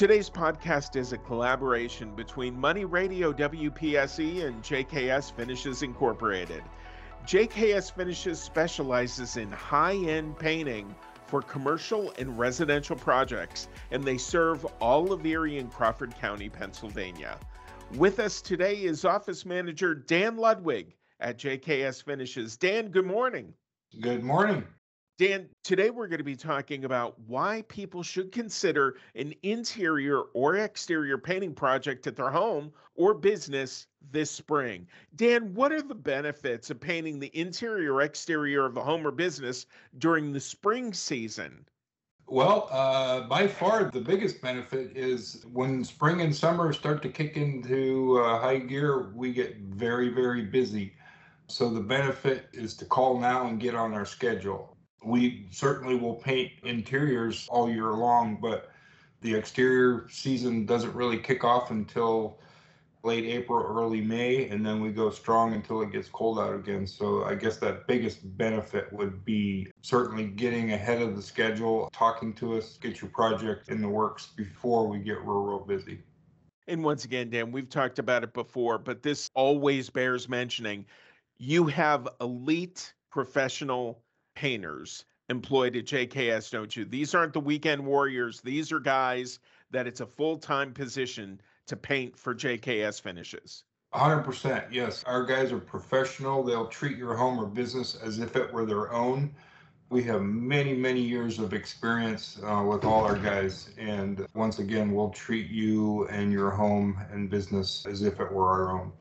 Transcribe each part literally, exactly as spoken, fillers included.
Today's podcast is a collaboration between Money Radio W P S E and J K S Finishes Incorporated. J K S Finishes specializes in high-end painting for commercial and residential projects, and they serve all of Erie and Crawford County, Pennsylvania. With us today is Office Manager Dan Ludwig at J K S Finishes. Dan, good morning. Good morning. Dan, today we're going to be talking about why people should consider an interior or exterior painting project at their home or business this spring. Dan, what are the benefits of painting the interior or exterior of a home or business during the spring season? Well, uh, by far the biggest benefit is when spring and summer start to kick into uh, high gear, we get very, very busy. So the benefit is to call now and get on our schedule. We certainly will paint interiors all year long, but the exterior season doesn't really kick off until late April, early May, and then we go strong until it gets cold out again. So I guess that biggest benefit would be certainly getting ahead of the schedule, talking to us, get your project in the works before we get real, real busy. And once again, Dan, we've talked about it before, but this always bears mentioning. You have elite professional painters employed at J K S, don't you? These aren't the weekend warriors. These are guys that it's a full-time position to paint for J K S Finishes. one hundred percent, yes. Our guys are professional. They'll treat your home or business as if it were their own. We have many, many years of experience uh, with all our guys. And once again, we'll treat you and your home and business as if it were our own.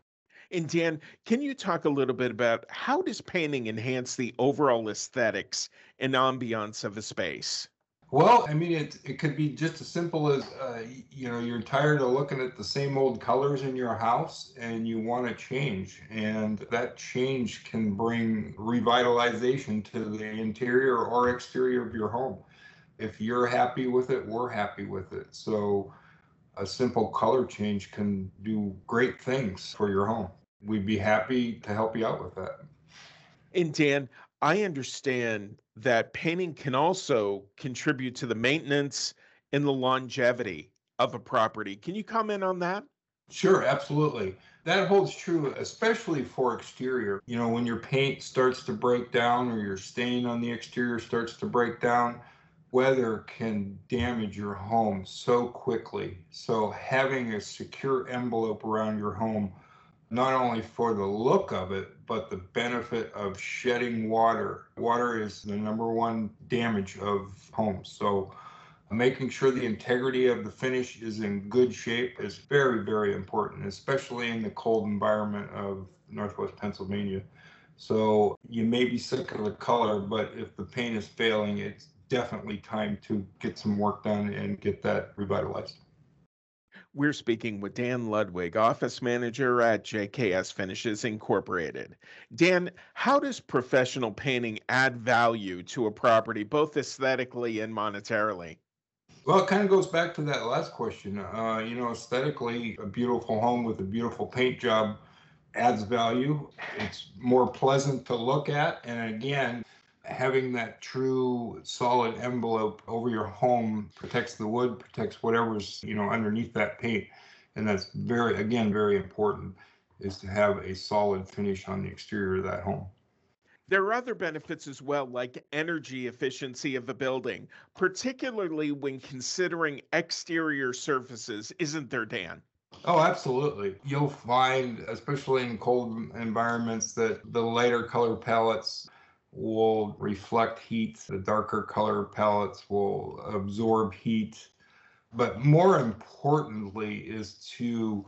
And Dan, can you talk a little bit about how does painting enhance the overall aesthetics and ambiance of a space? Well, I mean, it it could be just as simple as, uh, you know, you're tired of looking at the same old colors in your house and you want to change. And that change can bring revitalization to the interior or exterior of your home. If you're happy with it, we're happy with it. So a simple color change can do great things for your home. We'd be happy to help you out with that. And Dan, I understand that painting can also contribute to the maintenance and the longevity of a property. Can you comment on that? Sure, absolutely. That holds true, especially for exterior. You know, when your paint starts to break down or your stain on the exterior starts to break down, weather can damage your home so quickly. So having a secure envelope around your home, not only for the look of it, but the benefit of shedding water. Water is the number one damage of homes. So making sure the integrity of the finish is in good shape is very, very important, especially in the cold environment of Northwest Pennsylvania. So you may be sick of the color, but if the paint is failing, it's definitely time to get some work done and get that revitalized. We're speaking with Dan Ludwig, Office Manager at J K S Finishes Incorporated. Dan, how does professional painting add value to a property, both aesthetically and monetarily? Well, it kind of goes back to that last question. Uh, you know, aesthetically, a beautiful home with a beautiful paint job adds value. It's more pleasant to look at. And again, having that true solid envelope over your home protects the wood, protects whatever's, you know, underneath that paint. And that's very, again, very important, is to have a solid finish on the exterior of that home. There are other benefits as well, like energy efficiency of a building, particularly when considering exterior surfaces, isn't there, Dan? Oh, absolutely. You'll find, especially in cold environments, that the lighter color palettes will reflect heat. The darker color palettes will absorb heat. But more importantly is to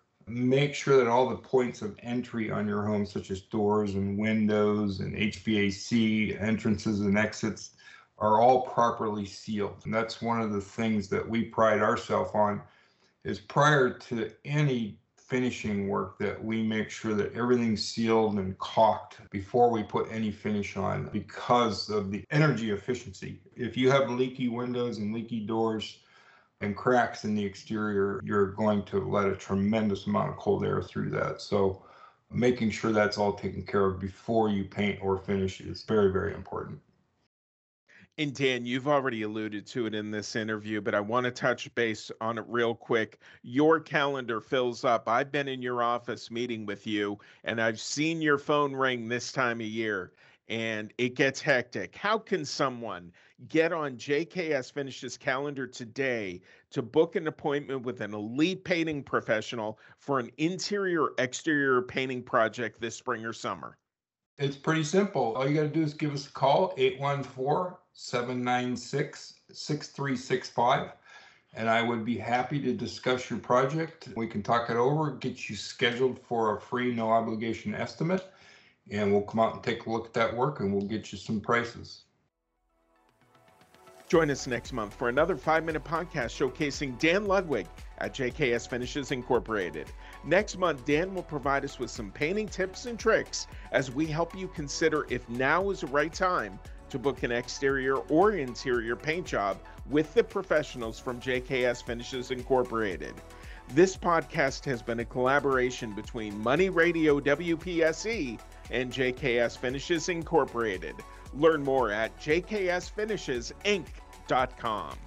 make sure that all the points of entry on your home, such as doors and windows and H V A C, entrances and exits, are all properly sealed. And that's one of the things that we pride ourselves on, is prior to any finishing work that we make sure that everything's sealed and caulked before we put any finish on, because of the energy efficiency. If you have leaky windows and leaky doors and cracks in the exterior, you're going to let a tremendous amount of cold air through that. So making sure that's all taken care of before you paint or finish is very, very important. And Dan, you've already alluded to it in this interview, but I want to touch base on it real quick. Your calendar fills up. I've been in your office meeting with you, and I've seen your phone ring this time of year, and it gets hectic. How can someone get on J K S Finishes calendar today to book an appointment with an elite painting professional for an interior exterior painting project this spring or summer? It's pretty simple. All you got to do is give us a call, eight one four, seven nine six, six three six five, and I would be happy to discuss your project. We can talk it over, get you scheduled for a free, no obligation estimate, and we'll come out and take a look at that work, and we'll get you some prices. Join us next month for another five-minute podcast showcasing Dan Ludwig at J K S Finishes Incorporated. Next month, Dan will provide us with some painting tips and tricks as we help you consider if now is the right time to book an exterior or interior paint job with the professionals from J K S Finishes Incorporated. This podcast has been a collaboration between Money Radio W P S E and J K S Finishes Incorporated. Learn more at j k s finishes inc dot com.